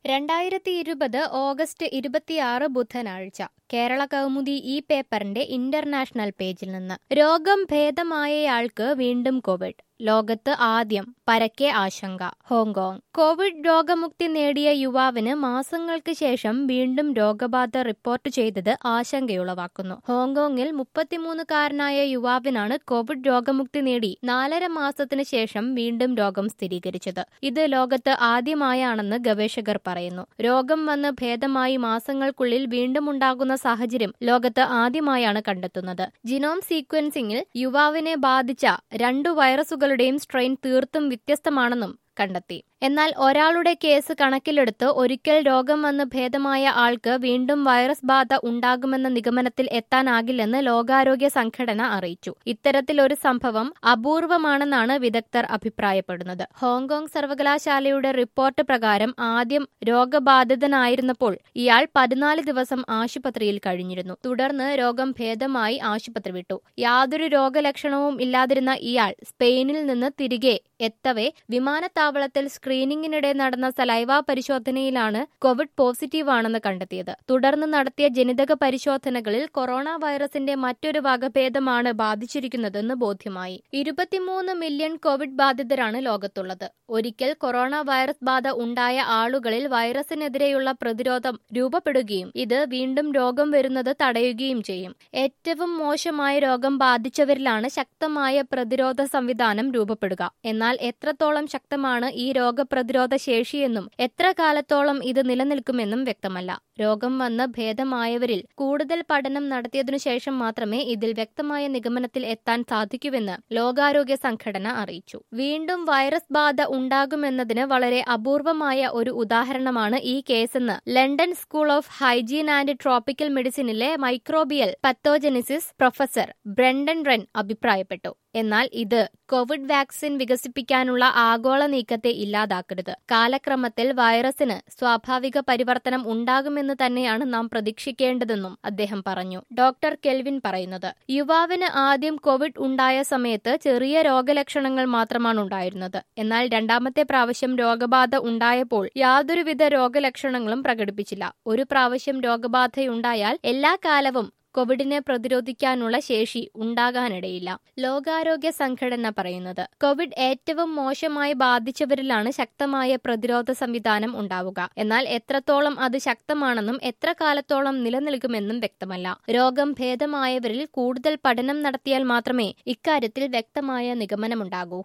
2020 August 26 ബുധനാഴ്ച കേരള കൗമുദി ഈ പേപ്പറിന്റെ ഇന്റർനാഷണൽ പേജിൽ നിന്ന് രോഗം ഭേദമായയാൾക്ക് വീണ്ടും കോവിഡ്. ലോകത്ത് ആദ്യം പരക്കെ ആശങ്ക. ഹോങ്കോങ്. കോവിഡ് രോഗമുക്തി നേടിയ യുവാവിന് മാസങ്ങൾക്ക് ശേഷം വീണ്ടും രോഗബാധ റിപ്പോർട്ട് ചെയ്തത് ആശങ്കയുളവാക്കുന്നു. ഹോങ്കോങ്ങിൽ 33-കാരനായ യുവാവിനാണ് കോവിഡ് രോഗമുക്തി നേടി 4.5 മാസത്തിന് ശേഷം വീണ്ടും രോഗം സ്ഥിരീകരിച്ചത്. ഇത് ലോകത്ത് ആദ്യമായാണെന്ന് ഗവേഷകർ പറയുന്നു. രോഗം വന്ന് ഭേദമായി മാസങ്ങൾക്കുള്ളിൽ വീണ്ടും ഉണ്ടാകുന്ന സാഹചര്യം ലോകത്ത് ആദ്യമായാണ് കണ്ടെത്തുന്നത്. ജിനോം സീക്വൻസിംഗിൽ യുവാവിനെ ബാധിച്ച 2 വൈറസുകളുടെയും സ്ട്രെയിൻ തീർത്തും വ്യത്യസ്തമാണെന്നും കണ്ടെത്തി. എന്നാൽ ഒരാളുടെ കേസ് കണക്കിലെടുത്ത് ഒരിക്കൽ രോഗം വന്ന് ഭേദമായ ആൾക്ക് വീണ്ടും വൈറസ് ബാധ ഉണ്ടാകുമെന്ന നിഗമനത്തിൽ എത്താനാകില്ലെന്ന് ലോകാരോഗ്യ സംഘടന അറിയിച്ചു. ഇത്തരത്തിലൊരു സംഭവം അപൂർവമാണെന്നാണ് വിദഗ്ധർ അഭിപ്രായപ്പെടുന്നത്. ഹോങ്കോങ് സർവകലാശാലയുടെ റിപ്പോർട്ട് പ്രകാരം ആദ്യം രോഗബാധിതനായിരുന്നപ്പോൾ ഇയാൾ 14 ദിവസം ആശുപത്രിയിൽ കഴിഞ്ഞിരുന്നു. തുടർന്ന് രോഗം ഭേദമായി ആശുപത്രി വിട്ടു. യാതൊരു രോഗലക്ഷണവും ഇല്ലാതിരുന്ന ഇയാൾ സ്പെയിനിൽ നിന്ന് തിരികെ എത്തവെ വിമാനത്താവളത്തിൽ സ്ക്രീനിംഗിനിടെ നടന്ന സലൈവ പരിശോധനയിലാണ് കോവിഡ് പോസിറ്റീവാണെന്ന് കണ്ടെത്തിയത്. തുടർന്ന് നടത്തിയ ജനിതക പരിശോധനകളിൽ കൊറോണ വൈറസിന്റെ മറ്റൊരു വകഭേദമാണ് ബാധിച്ചിരിക്കുന്നതെന്ന് ബോധ്യമായി. 23 മില്യൺ കോവിഡ് ബാധിതരാണ് ലോകത്തുള്ളത്. ഒരിക്കൽ കൊറോണ വൈറസ് ബാധ ഉണ്ടായ ആളുകളിൽ വൈറസിനെതിരെയുള്ള പ്രതിരോധം രൂപപ്പെടുകയും ഇത് വീണ്ടും രോഗം വരുന്നത് തടയുകയും ചെയ്യും. ഏറ്റവും മോശമായ രോഗം ബാധിച്ചവരിലാണ് ശക്തമായ പ്രതിരോധ സംവിധാനം രൂപപ്പെടുക. എന്നാൽ എത്രത്തോളം ശക്തമാണ് ഈ രോഗപ്രതിരോധ ശേഷിയെന്നും എത്ര കാലത്തോളം ഇത് നിലനിൽക്കുമെന്നും വ്യക്തമല്ല. രോഗം വന്ന് ഭേദമായവരിൽ കൂടുതൽ പഠനം നടത്തിയതിനു ശേഷം മാത്രമേ ഇതിൽ വ്യക്തമായ നിഗമനത്തിൽ എത്താൻ സാധിക്കൂവെന്ന് ലോകാരോഗ്യ സംഘടന അറിയിച്ചു. വീണ്ടും വൈറസ് ബാധ ഉണ്ടാകുമെന്നതിന് വളരെ അപൂർവമായ ഒരു ഉദാഹരണമാണ് ഈ കേസെന്ന് London School of Hygiene and Tropical മെഡിസിനിലെ microbial pathogenesis professor Brendan Wren അഭിപ്രായപ്പെട്ടു. എന്നാൽ ഇത് കോവിഡ് വാക്സിൻ വികസിപ്പിക്കാനുള്ള ആഗോള നീക്കത്തെ ഇല്ലാതാക്കരുത്. കാലക്രമത്തിൽ വൈറസിന് സ്വാഭാവിക പരിവർത്തനം ഉണ്ടാകുമെന്ന് തന്നെയാണ് നാം പ്രതീക്ഷിക്കേണ്ടതെന്നും അദ്ദേഹം പറഞ്ഞു. ഡോക്ടർ കെൽവിൻ പറയുന്നത്, യുവാവിന് ആദ്യം കോവിഡ് ഉണ്ടായ സമയത്ത് ചെറിയ രോഗലക്ഷണങ്ങൾ മാത്രമാണ് ഉണ്ടായിരുന്നത്. എന്നാൽ രണ്ടാമത്തെ പ്രാവശ്യം രോഗബാധ ഉണ്ടായപ്പോൾ യാതൊരുവിധ രോഗലക്ഷണങ്ങളും പ്രകടിപ്പിച്ചില്ല. ഒരു പ്രാവശ്യം രോഗബാധയുണ്ടായാൽ എല്ലാ കാലവും കോവിഡിനെ പ്രതിരോധിക്കാനുള്ള ശേഷി ഉണ്ടാകാനിടയില്ല. ലോകാരോഗ്യ സംഘടന പറയുന്നത്, കോവിഡ് ഏറ്റവും മോശമായി ബാധിച്ചവരിലാണ് ശക്തമായ പ്രതിരോധ സംവിധാനം ഉണ്ടാവുക. എന്നാൽ എത്രത്തോളം അത് ശക്തമാണെന്നും എത്ര കാലത്തോളം നിലനിൽക്കുമെന്നും വ്യക്തമല്ല. രോഗം ഭേദമായവരിൽ കൂടുതൽ പഠനം നടത്തിയാൽ മാത്രമേ ഇക്കാര്യത്തിൽ വ്യക്തമായ നിഗമനമുണ്ടാകൂ.